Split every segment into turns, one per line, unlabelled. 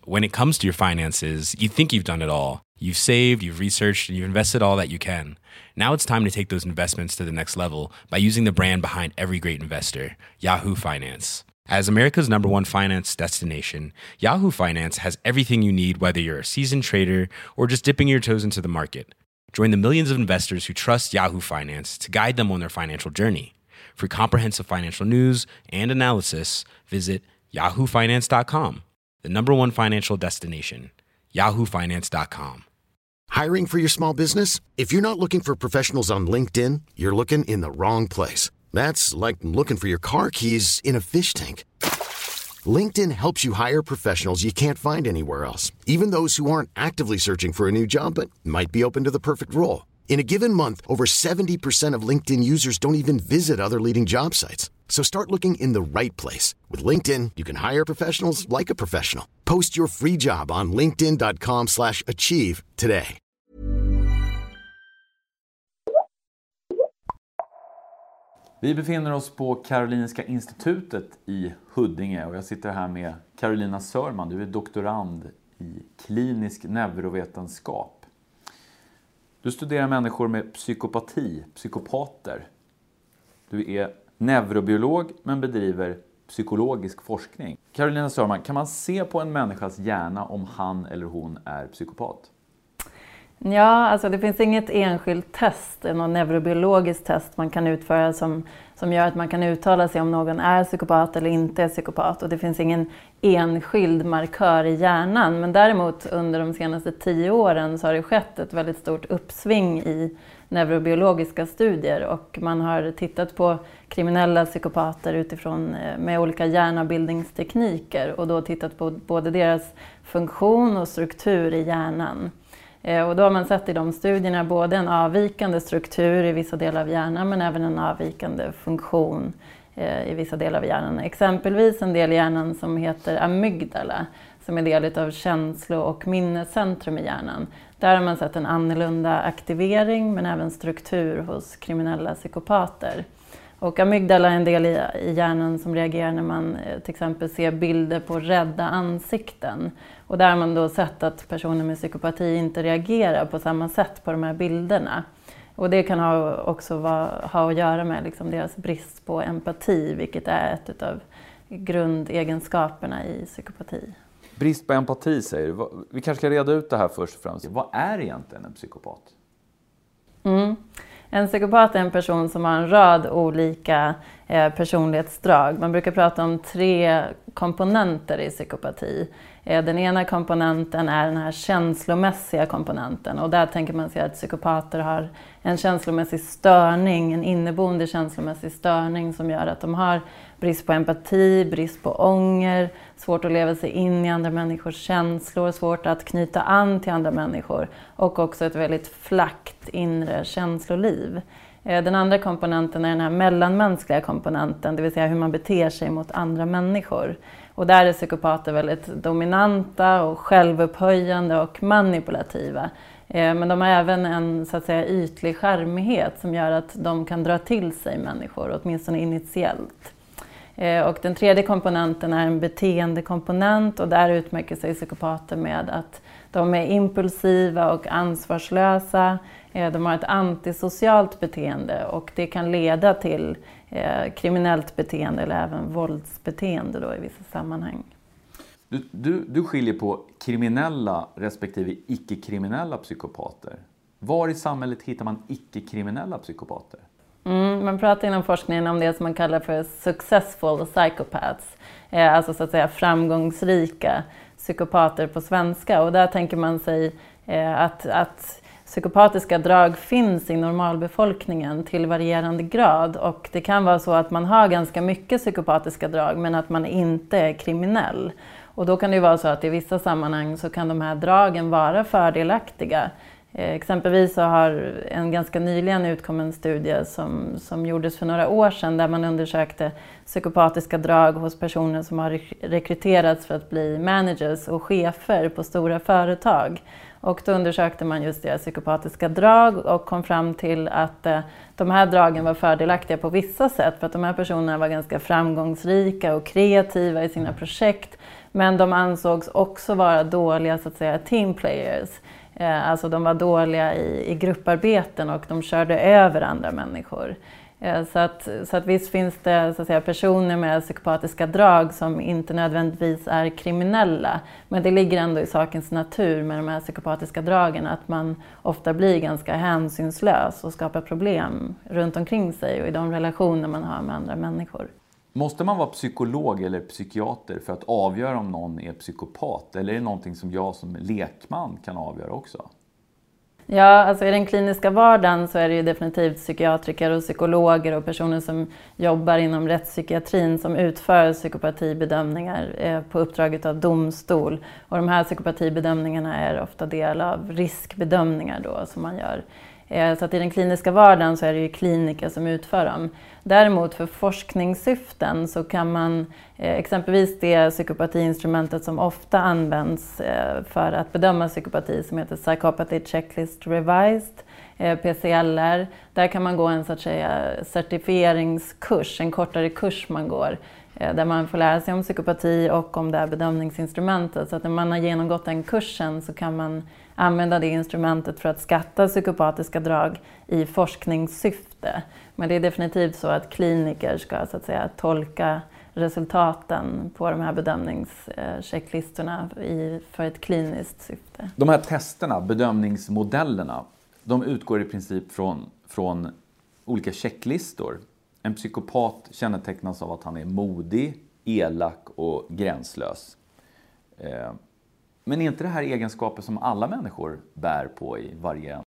When it comes to your finances, you think you've done it all. You've saved, you've researched, and you've invested all that you can. Now it's time to take those investments to the next level by using the brand behind every great investor, Yahoo Finance. As America's #1 finance destination, Yahoo Finance has everything you need, whether you're a seasoned trader or just dipping your toes into the market. Join the millions of investors who trust Yahoo Finance to guide them on their financial journey. For comprehensive financial news and analysis, visit yahoofinance.com, the #1 financial destination, yahoofinance.com.
Hiring for your small business? If you're not looking for professionals on LinkedIn, you're looking in the wrong place. That's like looking for your car keys in a fish tank. LinkedIn helps you hire professionals you can't find anywhere else, even those who aren't actively searching for a new job but might be open to the perfect role. In a given month, over 70% of LinkedIn users don't even visit other leading job sites. So start looking in the right place. With LinkedIn, you can hire professionals like a professional. Post your free job on linkedin.com/achieve today.
Vi befinner oss på Karolinska institutet i Huddinge och jag sitter här med Carolina Sörman. Du är doktorand i klinisk neurovetenskap. Du studerar människor med psykopati, psykopater. Du är neurobiolog men bedriver psykologisk forskning. Carolina Sörman, kan man se på en människas hjärna om han eller hon är psykopat?
Ja, alltså det finns inget enskilt test, något neurobiologiskt test man kan utföra som gör att man kan uttala sig om någon är psykopat eller inte är psykopat. Och det finns ingen enskild markör i hjärnan. Men däremot under de senaste 10 åren så har det skett ett väldigt stort uppsving i neurobiologiska studier. Och man har tittat på kriminella psykopater utifrån med olika hjärnabildningstekniker. Och då tittat på både deras funktion och struktur i hjärnan. Och då har man sett i de studierna både en avvikande struktur i vissa delar av hjärnan men även en avvikande funktion i vissa delar av hjärnan. Exempelvis en del i hjärnan som heter amygdala som är del av känslo- och minnescentrum i hjärnan. Där har man sett en annorlunda aktivering men även struktur hos kriminella psykopater. Och amygdala är en del i hjärnan som reagerar när man till exempel ser bilder på rädda ansikten. Och där har man då sett att personer med psykopati inte reagerar på samma sätt på de här bilderna. Och det kan ha att göra med liksom deras brist på empati, vilket är ett av grundegenskaperna i psykopati.
Brist på empati säger du. Vi kanske ska reda ut det här först och främst. Vad är egentligen en psykopat?
En psykopat är en person som har en rad olika personlighetsdrag. Man brukar prata om 3 komponenter i psykopati. Den ena komponenten är den här känslomässiga komponenten. Och där tänker man sig att psykopater har en känslomässig störning, en inneboende känslomässig störning som gör att de har brist på empati, brist på ånger, svårt att leva sig in i andra människors känslor, svårt att knyta an till andra människor och också ett väldigt flackt inre känsloliv. Den andra komponenten är den här mellanmänskliga komponenten, det vill säga hur man beter sig mot andra människor. Och där är psykopater väldigt dominanta och självupphöjande och manipulativa. Men de har även en så att säga ytlig charmighet som gör att de kan dra till sig människor, åtminstone initiellt. Och den tredje komponenten är en beteendekomponent och där utmärker sig psykopater med att de är impulsiva och ansvarslösa. De har ett antisocialt beteende och det kan leda till kriminellt beteende eller även våldsbeteende då i vissa sammanhang.
Du skiljer på kriminella respektive icke-kriminella psykopater. Var i samhället hittar man icke-kriminella psykopater?
Man pratar inom forskningen om det som man kallar för successful psychopaths. Alltså så att säga framgångsrika psykopater på svenska. Och där tänker man sig att psykopatiska drag finns i normalbefolkningen till varierande grad. Och det kan vara så att man har ganska mycket psykopatiska drag men att man inte är kriminell. Och då kan det ju vara så att i vissa sammanhang så kan de här dragen vara fördelaktiga. Exempelvis så har en ganska nyligen utkommen studie som gjordes för några år sedan där man undersökte psykopatiska drag hos personer som har rekryterats för att bli managers och chefer på stora företag. Och då undersökte man just deras psykopatiska drag och kom fram till att de här dragen var fördelaktiga på vissa sätt för att de här personerna var ganska framgångsrika och kreativa i sina projekt. Men de ansågs också vara dåliga så att säga team players. Alltså de var dåliga i grupparbeten och de körde över andra människor. Så att visst finns det så att säga, personer med psykopatiska drag som inte nödvändigtvis är kriminella. Men det ligger ändå i sakens natur med de här psykopatiska dragen att man ofta blir ganska hänsynslös och skapar problem runt omkring sig och i de relationer man har med andra människor.
Måste man vara psykolog eller psykiater för att avgöra om någon är psykopat? Eller är det någonting som jag som lekman kan avgöra också?
Ja, alltså i den kliniska vardagen så är det ju definitivt psykiatriker och psykologer och personer som jobbar inom rättspsykiatrin som utför psykopatibedömningar på uppdraget av domstol. Och de här psykopatibedömningarna är ofta del av riskbedömningar då som man gör. Så att i den kliniska vardagen så är det ju kliniker som utför dem. Däremot för forskningssyften så kan man exempelvis det psykopatiinstrumentet som ofta används för att bedöma psykopati som heter Psychopathy Checklist Revised, PCLR. Där kan man gå en så att säga certifieringskurs, en kortare kurs man går. Där man får lära sig om psykopati och om det här bedömningsinstrumentet. Så att när man har genomgått den kursen så kan man använda det instrumentet för att skatta psykopatiska drag i forskningssyfte. Men det är definitivt så att kliniker ska så att säga tolka resultaten på de här bedömningschecklistorna för ett kliniskt syfte.
De här testerna, bedömningsmodellerna, de utgår i princip från olika checklistor. En psykopat kännetecknas av att han är modig, elak och gränslös. Men är inte det här egenskaper som alla människor bär på i varje?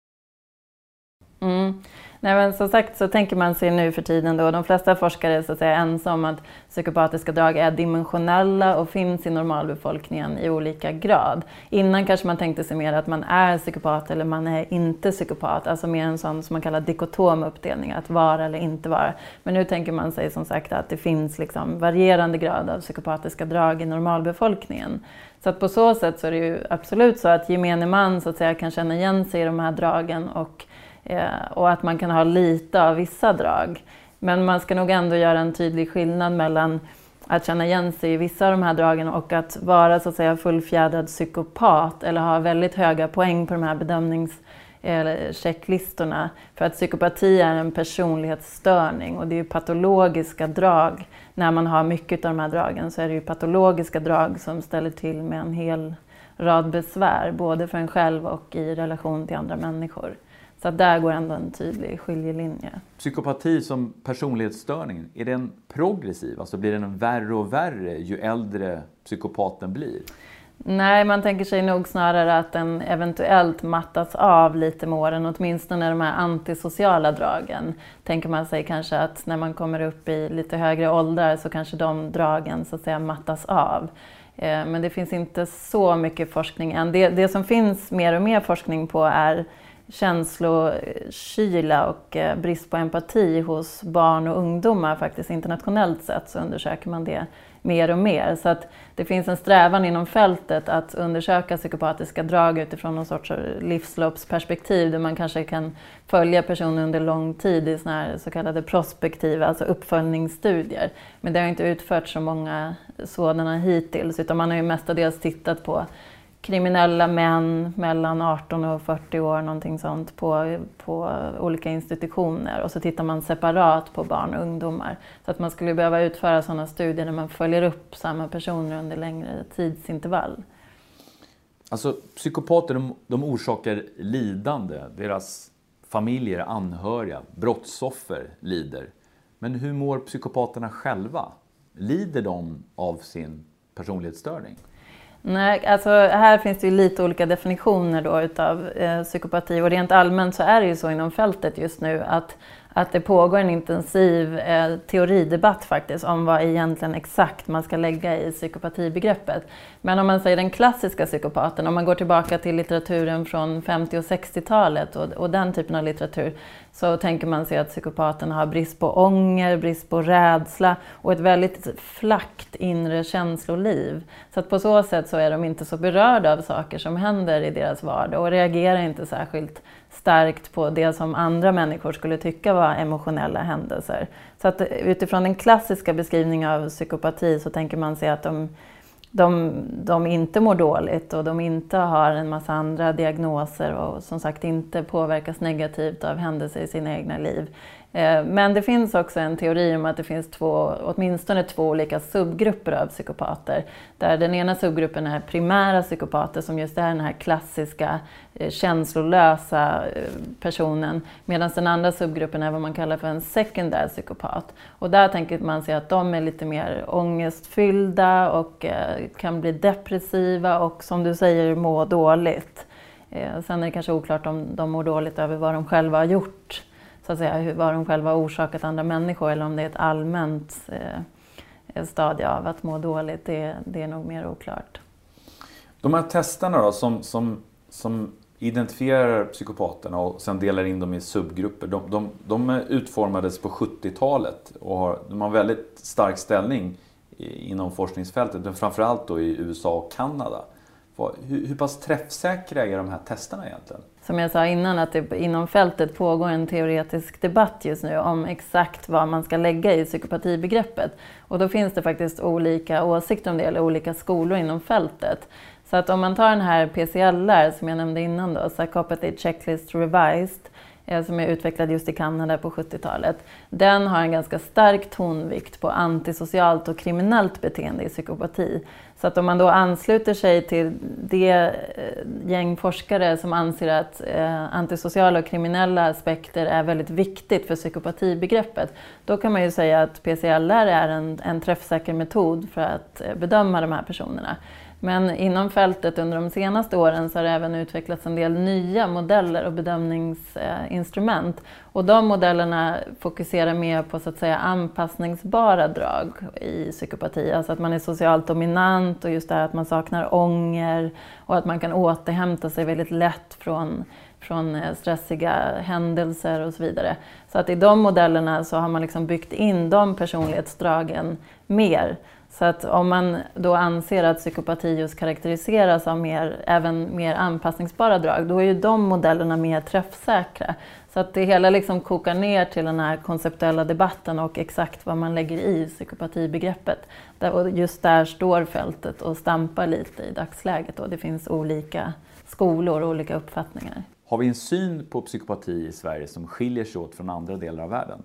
Nej, men som sagt så tänker man sig nu för tiden då, de flesta forskare är så att säga ensamma om att psykopatiska drag är dimensionella och finns i normalbefolkningen i olika grad. Innan kanske man tänkte sig mer att man är psykopat eller man är inte psykopat, alltså mer en sån som man kallar dikotom uppdelning, att vara eller inte vara. Men nu tänker man sig som sagt att det finns liksom varierande grad av psykopatiska drag i normalbefolkningen. Så att på så sätt så är det ju absolut så att gemene man så att säga kan känna igen sig i de här dragen och att man kan ha lite av vissa drag. Men man ska nog ändå göra en tydlig skillnad mellan att känna igen sig i vissa av de här dragen och att vara så att säga fullfjädrad psykopat eller ha väldigt höga poäng på de här bedömningschecklistorna. För att psykopati är en personlighetsstörning och det är ju patologiska drag. När man har mycket av de här dragen så är det ju patologiska drag som ställer till med en hel rad besvär, både för en själv och i relation till andra människor. Så att där går ändå en tydlig skiljelinje.
Psykopati som personlighetsstörning, är den progressiv? Alltså blir den värre och värre ju äldre psykopaten blir?
Nej, man tänker sig nog snarare att den eventuellt mattas av lite med åren, åtminstone de här antisociala dragen. Tänker man sig kanske att när man kommer upp i lite högre åldrar så kanske de dragen så att säga mattas av. Men det finns inte så mycket forskning än. Det som finns mer och mer forskning på är känslokyla och brist på empati hos barn och ungdomar. Faktiskt internationellt sett så undersöker man det mer och mer. Så att det finns en strävan inom fältet att undersöka psykopatiska drag utifrån någon sorts livsloppsperspektiv där man kanske kan följa personer under lång tid i såna här så kallade prospektiva, alltså uppföljningsstudier. Men det har inte utförts så många sådana hittills, utan man har ju mestadels tittat på kriminella män mellan 18 och 40 år, någonting sånt, på olika institutioner. Och så tittar man separat på barn och ungdomar. Så att man skulle behöva utföra sådana studier där man följer upp samma personer under längre tidsintervall.
Alltså psykopater, de orsakar lidande. Deras familjer, anhöriga, brottsoffer lider. Men hur mår psykopaterna själva? Lider de av sin personlighetsstörning?
Nej, alltså här finns det ju lite olika definitioner då utav psykopati och rent allmänt så är det ju så inom fältet just nu att det pågår en intensiv teoridebatt faktiskt om vad egentligen exakt man ska lägga i psykopatibegreppet. Men om man säger den klassiska psykopaten, om man går tillbaka till litteraturen från 50- och 60-talet och den typen av litteratur, så tänker man sig att psykopaten har brist på ånger, brist på rädsla och ett väldigt flackt inre känsloliv. Så att på så sätt så är de inte så berörda av saker som händer i deras vardag och reagerar inte särskilt starkt på det som andra människor skulle tycka var emotionella händelser. Så att utifrån den klassiska beskrivningen av psykopati så tänker man sig att de inte mår dåligt och de inte har en massa andra diagnoser och som sagt inte påverkas negativt av händelser i sina egna liv. Men det finns också en teori om att det finns åtminstone två olika subgrupper av psykopater. Där den ena subgruppen är primära psykopater som just är den här klassiska känslolösa personen. Medan den andra subgruppen är vad man kallar för en sekundär psykopat. Och där tänker man sig att de är lite mer ångestfyllda och kan bli depressiva och som du säger må dåligt. Sen är det kanske oklart om de mår dåligt över vad de själva har gjort. Så att säga, vad de själva har orsakat andra människor eller om det är ett allmänt stadie av att må dåligt, det är nog mer oklart.
De här testerna då, som identifierar psykopaterna och sen delar in dem i subgrupper, de utformades på 70-talet och de har en väldigt stark ställning inom forskningsfältet, men framförallt då i USA och Kanada. Hur pass träffsäkra är de här testerna egentligen?
Som jag sa innan, att det inom fältet pågår en teoretisk debatt just nu om exakt vad man ska lägga i psykopatibegreppet. Och då finns det faktiskt olika åsikter om det, eller olika skolor inom fältet. Så att om man tar den här PCLR som jag nämnde innan då, Psychopathy Checklist Revised, som är utvecklad just i Kanada på 70-talet. Den har en ganska stark tonvikt på antisocialt och kriminellt beteende i psykopati. Så att om man då ansluter sig till det gäng forskare som anser att antisociala och kriminella aspekter är väldigt viktigt för psykopatibegreppet, då kan man ju säga att PCLR är en träffsäker metod för att bedöma de här personerna. Men inom fältet under de senaste åren så har det även utvecklats en del nya modeller och bedömningsinstrument. Och de modellerna fokuserar mer på så att säga anpassningsbara drag i psykopati. Alltså att man är socialt dominant och just det här att man saknar ånger och att man kan återhämta sig väldigt lätt från stressiga händelser och så vidare. Så att i de modellerna så har man liksom byggt in de personlighetsdragen mer. Så att om man då anser att psykopati just karaktäriseras av även mer anpassningsbara drag, då är ju de modellerna mer träffsäkra. Så att det hela liksom kokar ner till den här konceptuella debatten och exakt vad man lägger i psykopatibegreppet. Och just där står fältet och stampar lite i dagsläget. Och det finns olika skolor och olika uppfattningar.
Har vi en syn på psykopati i Sverige som skiljer sig åt från andra delar av världen?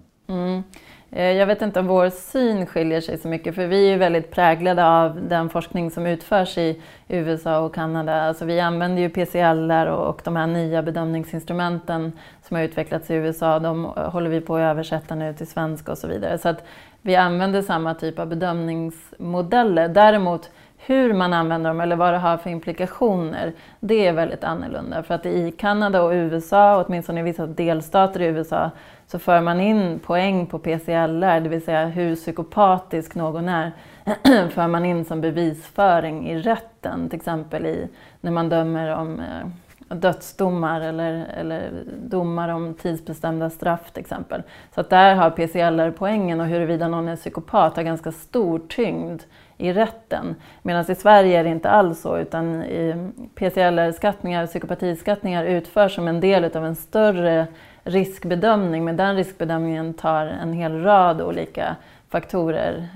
Jag vet inte om vår syn skiljer sig så mycket, för vi är ju väldigt präglade av den forskning som utförs i USA och Kanada. Alltså vi använder ju PCLR och de här nya bedömningsinstrumenten som har utvecklats i USA, de håller vi på att översätta nu till svenska och så vidare. Så att vi använder samma typ av bedömningsmodeller. Däremot hur man använder dem eller vad det har för implikationer, det är väldigt annorlunda. För att i Kanada och USA, åtminstone i vissa delstater i USA, så för man in poäng på PCLR, det vill säga hur psykopatisk någon är, för man in som bevisföring i rätten. Till exempel när man dömer om dödsdomar eller domar om tidsbestämda straff till exempel. Så att där har PCLR-poängen och huruvida någon är psykopat har ganska stor tyngd i rätten. Medan i Sverige är det inte alls så, utan PCLR-skattningar, psykopatiskattningar utförs som en del av en större riskbedömning. Men den riskbedömningen tar en hel rad olika faktorer,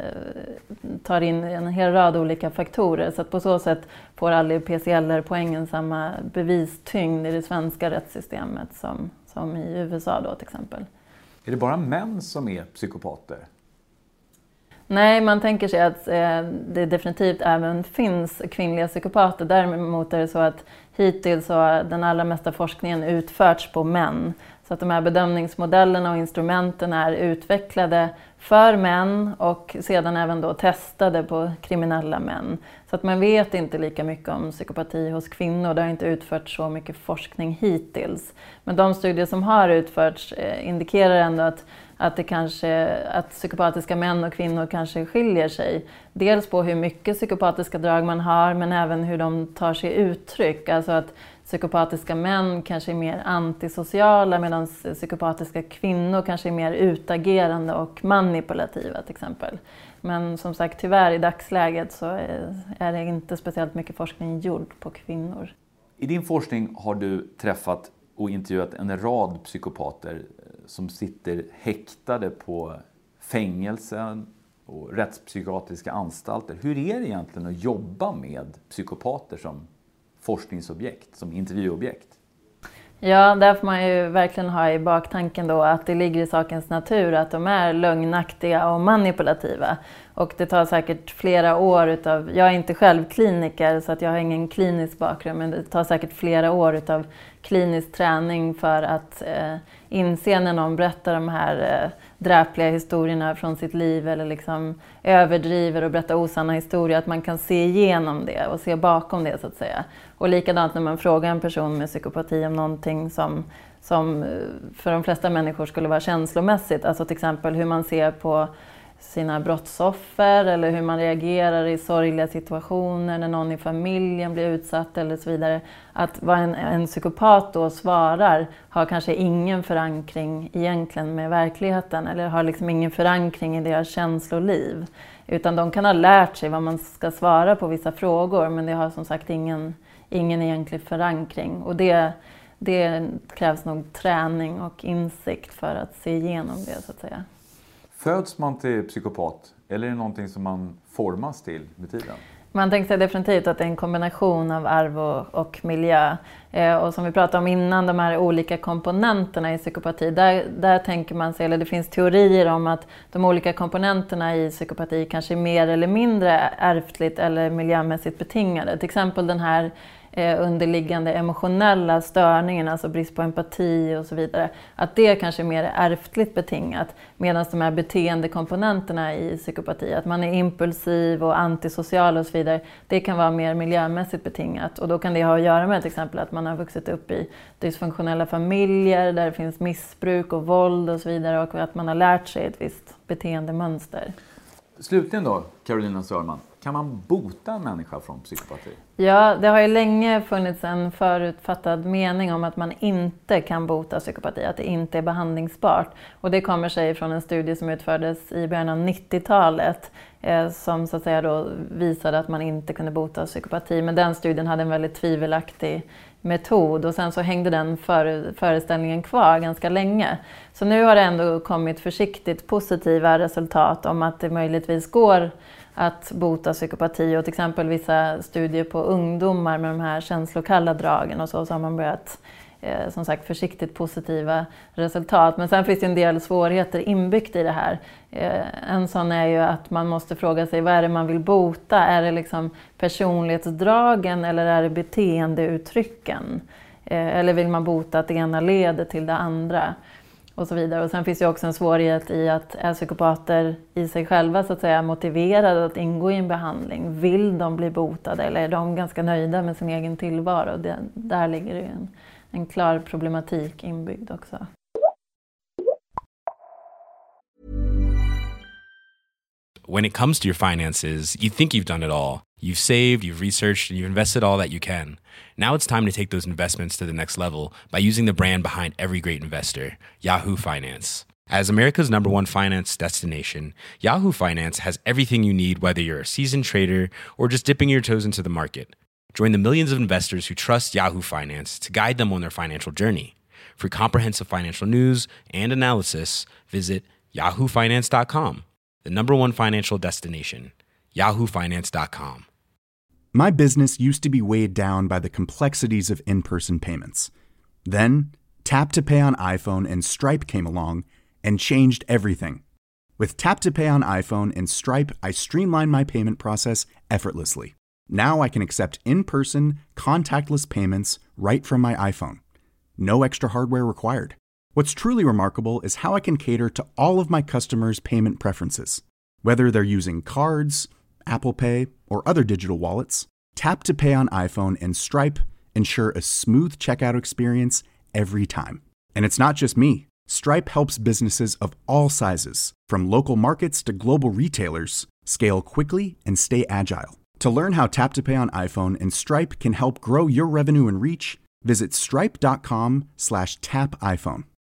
så att på så sätt får aldrig PCLR-poängen samma bevistyngd i det svenska rättssystemet som i USA då till exempel.
Är det bara män som är psykopater?
Nej, man tänker sig att det definitivt även finns kvinnliga psykopater. Däremot är det så att hittills har den allra mesta forskningen utförts på män. Så att de här bedömningsmodellerna och instrumenten är utvecklade för män och sedan även då testade på kriminella män. Så att man vet inte lika mycket om psykopati hos kvinnor. Det har inte utförts så mycket forskning hittills. Men de studier som har utförts indikerar ändå att psykopatiska män och kvinnor kanske skiljer sig. Dels på hur mycket psykopatiska drag man har, men även hur de tar sig uttryck. Alltså att psykopatiska män kanske är mer antisociala medan psykopatiska kvinnor kanske är mer utagerande och manipulativa till exempel. Men som sagt, tyvärr i dagsläget så är det inte speciellt mycket forskning gjord på kvinnor.
I din forskning har du träffat och intervjuat en rad psykopater som sitter häktade på fängelsen och rättspsykiatriska anstalter. Hur är det egentligen att jobba med psykopater som forskningsobjekt, som intervjuobjekt?
Ja, där får man ju verkligen ha i baktanken då att det ligger i sakens natur att de är lögnaktiga och manipulativa. Och det tar säkert flera år utav, jag är inte själv kliniker så att jag har ingen klinisk bakgrund, men det tar säkert flera år utav klinisk träning för att inse när någon berättar de här dräpliga historierna från sitt liv eller liksom överdriver och berättar osanna historier, att man kan se igenom det och se bakom det så att säga. Och likadant när man frågar en person med psykopati om någonting som för de flesta människor skulle vara känslomässigt, alltså till exempel hur man ser på sina brottsoffer eller hur man reagerar i sorgliga situationer när någon i familjen blir utsatt eller så vidare. Att vad en psykopat då svarar har kanske ingen förankring egentligen med verkligheten eller har liksom ingen förankring i deras känsloliv. Utan de kan ha lärt sig vad man ska svara på vissa frågor, men det har som sagt ingen egentlig förankring. Och det krävs nog träning och insikt för att se igenom det så att säga.
Föds man till psykopat eller är det någonting som man formas till med tiden?
Man tänker sig definitivt att det är en kombination av arv och miljö. Och som vi pratade om innan, de här olika komponenterna i psykopati, där tänker man sig, eller det finns teorier om att de olika komponenterna i psykopati kanske är mer eller mindre ärftligt eller miljömässigt betingade. Till exempel den här underliggande emotionella störningen, alltså brist på empati och så vidare, att det kanske är mer ärftligt betingat, medan de här beteendekomponenterna i psykopati, att man är impulsiv och antisocial och så vidare, det kan vara mer miljömässigt betingat. Och då kan det ha att göra med till exempel att man har vuxit upp i dysfunktionella familjer där det finns missbruk och våld och så vidare, och att man har lärt sig ett visst beteendemönster.
Slutligen då, Carolina Sörman, kan man bota en människa från psykopati?
Ja, det har ju länge funnits en förutfattad mening om att man inte kan bota psykopati, att det inte är behandlingsbart. Och det kommer sig från en studie som utfördes i början av 90-talet som så att säga då visade att man inte kunde bota psykopati. Men den studien hade en väldigt tvivelaktig metod och sen så hängde den föreställningen kvar ganska länge. Så nu har det ändå kommit försiktigt positiva resultat om att det möjligtvis går att bota psykopati, och till exempel vissa studier på ungdomar med de här känslokalla dragen och så har man börjat som sagt försiktigt positiva resultat. Men sen finns det en del svårigheter inbyggt i det här. En sån är ju att man måste fråga sig, vad är det man vill bota? Är det liksom personlighetsdragen eller är det beteendeuttrycken? Eller vill man bota att det ena leder till det andra? Och så vidare. Och sen finns det också en svårighet i att är psykopater i sig själva så att säga motiverade att ingå i en behandling? Vill de bli botade eller är de ganska nöjda med sin egen tillvaro? Där ligger det en klar problematik inbyggd också.
When it comes to your finances, you think you've done it all. You've saved, you've researched, and you've invested all that you can. Now it's time to take those investments to the next level by using the brand behind every great investor, Yahoo Finance. As America's #1 finance destination, Yahoo Finance has everything you need, whether you're a seasoned trader or just dipping your toes into the market. Join the millions of investors who trust Yahoo Finance to guide them on their financial journey. For comprehensive financial news and analysis, visit yahoofinance.com, the #1 financial destination, yahoofinance.com.
My business used to be weighed down by the complexities of in-person payments. Then, Tap to Pay on iPhone and Stripe came along and changed everything. With Tap to Pay on iPhone and Stripe, I streamlined my payment process effortlessly. Now I can accept in-person, contactless payments right from my iPhone. No extra hardware required. What's truly remarkable is how I can cater to all of my customers' payment preferences. Whether they're using cards, Apple Pay, or other digital wallets, Tap to Pay on iPhone and Stripe ensure a smooth checkout experience every time. And it's not just me. Stripe helps businesses of all sizes, from local markets to global retailers, scale quickly and stay agile. To learn how Tap to Pay on iPhone and Stripe can help grow your revenue and reach, visit stripe.com/tapiphone.